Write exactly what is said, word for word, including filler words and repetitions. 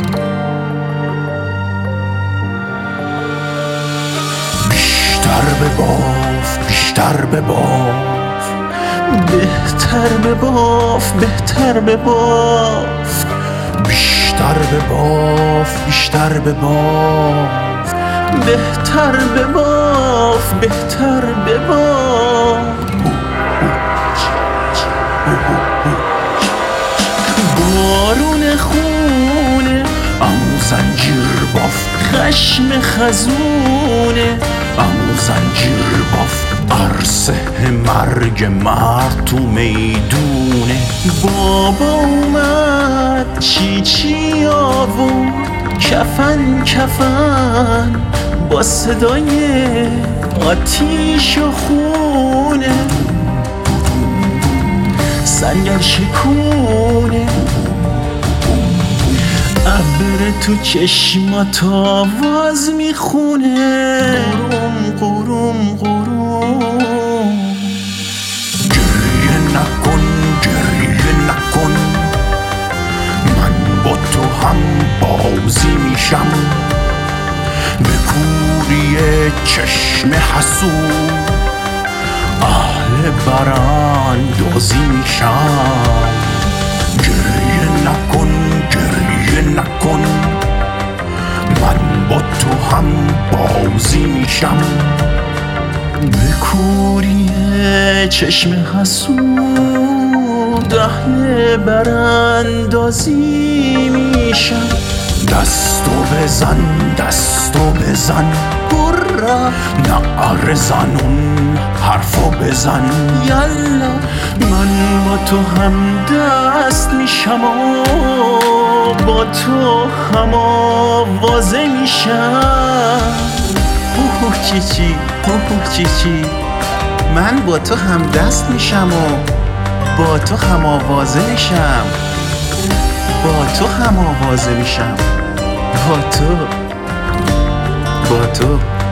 بیشتر بباف، بیشتر بباف، بهتر بباف، بهتر بباف، بیشتر بباف، بیشتر بباف، بهتر بباف، بهتر بباف. بارون خونه امو زنجیر باف، خشم خزونه امو زنجیر باف، عرصه مرگ مرد تو میدونه. بابا اومد چی چی آورد، کفن کفن با صدای آتیش و خونه، سنگر شکونه، ابر تو چشمات آواز میخونه، قروم قروم قروم. گریه نکن، گریه نکن، من با تو هم بازی میشم، به کوری چشم حسود اهل براندازی میشم. گریه نکن، گریه نکن، من با تو هم بازی میشم، به کوری چشم حسود اهل براندازی میشم. دستو بزن، دستو بزن، برا نعره زن، اون حرفو بزن. یالا من با تو هم دست میشم و با تو هم آوازه میشم. اوه چی چی، اوه چی چی، من با تو هم دست میشم و با تو هم آوازه میشم، با تو هم آوازه میشم، با تو با تو